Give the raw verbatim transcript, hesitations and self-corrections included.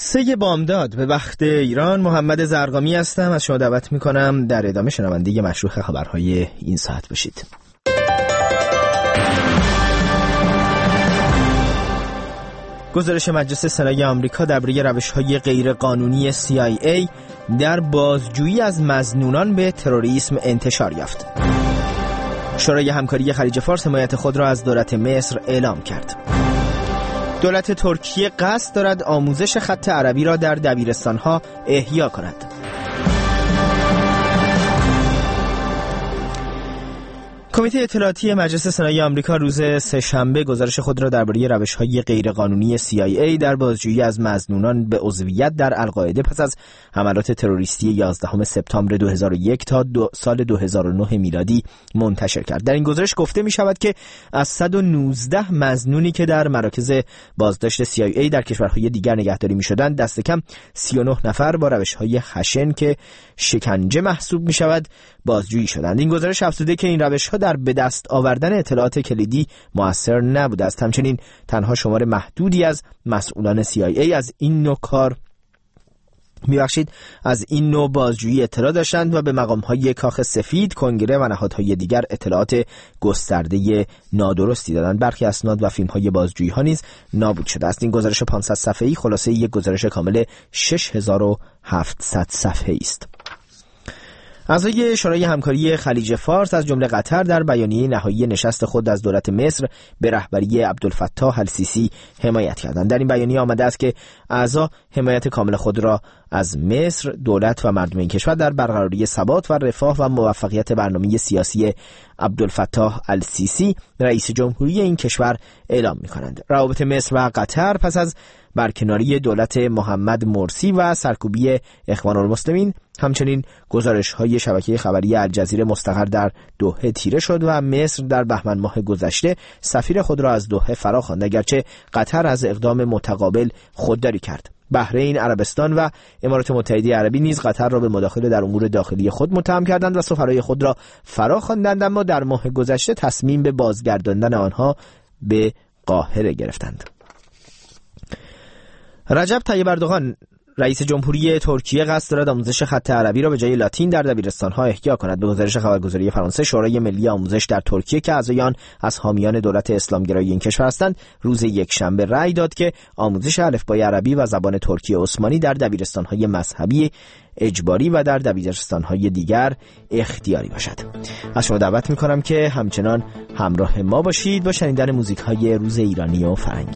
سه بامداد به وقت ایران. محمد زرقامی هستم، از شما دعوت میکنم در ادامه شنونده مشروع خبرهای این ساعت باشید. گزارش مجلس سنای آمریکا درباره روش‌های غیرقانونی سی آی ای در بازجویی از مظنونان به تروریسم انتشار یافت. شورای همکاری خلیج فارس حمایت خود را از دولت مصر اعلام کرد. دولت ترکیه قصد دارد آموزش خط عربی را در دبیرستان‌ها احیا کند. کمیته اطلاعاتی مجلس سنای آمریکا روز سه‌شنبه گزارش خود را درباره روش‌های غیرقانونی سی آی ای در بازجویی از مظنونان به عضویت در القاعده پس از حملات تروریستی یازدهم سپتامبر دو هزار و یک تا دو سال دو هزار و نه میلادی منتشر کرد. در این گزارش گفته می شود که از صد و نوزده مظنونی که در مراکز بازداشت سی آی ای در کشورهای دیگر نگهداری می شدند، دست کم سی و نه نفر با روش‌های خشن که شکنجه محسوب می شود بازجویی شدند. این گزارش افزوده که این روش‌ها در به دست آوردن اطلاعات کلیدی مؤثر نبوده است. همچنین تنها شمار محدودی از مسئولان سی آی ای از این نوع کار میبخشید از این نوع بازجویی اطلاع داشتند و به مقام‌های کاخ سفید، کنگره و نهادهای دیگر اطلاعات گسترده نادرستی دادند. برخی اسناد و فیلم‌های بازجویی ها نیز نابود شده است. این گزارش پانصد صفحه‌ای خلاصه یک گزارش کامل شش هزار و هفتصد صفحه‌ای است. اعضای شورای همکاری خلیج فارس از جمله قطر در بیانیه نهایی نشست خود از دولت مصر به رهبری عبدالفتاح السیسی حمایت کردند. در این بیانیه آمده است که اعضا حمایت کامل خود را از مصر، دولت و مردم این کشور در برقراری ثبات و رفاه و موفقیت برنامه سیاسی عبدالفتاح السیسی رئیس جمهوری این کشور اعلام می‌کنند. روابط مصر و قطر پس از برکناری دولت محمد مرسی و سرکوبی اخوان المسلمین، همچنین گزارش‌های شبکه خبری الجزیره مستقر در دوحه تیره شد و مصر در بهمن ماه گذشته سفیر خود را از دوحه فراخواند، اگرچه قطر از اقدام متقابل خودداری کرد. بحرین، عربستان و امارات متحده عربی نیز قطر را به مداخله در امور داخلی خود متهم کردند و سفرای خود را فراخواندند، اما در ماه گذشته تصمیم به بازگرداندن آنها به قاهره گرفتند. رجب طیب اردوغان رئیس جمهوری ترکیه قصد دارد آموزش خط عربی را به جای لاتین در دبیرستان‌ها احیا کند. به گزارش خبرگزاری فرانسه، شورای ملی آموزش در ترکیه که اعضای آن از حامیان دولت اسلامگرایی این کشور هستند، روز یکشنبه رأی داد که آموزش الفبای عربی و زبان ترکی عثمانی در دبیرستان‌های مذهبی اجباری و در دبیرستان‌های دیگر اختیاری باشد. از شما دعوت می‌کنم که همچنان همراه ما باشید با شنیدن موزیک‌های روز ایرانی و فرنگی.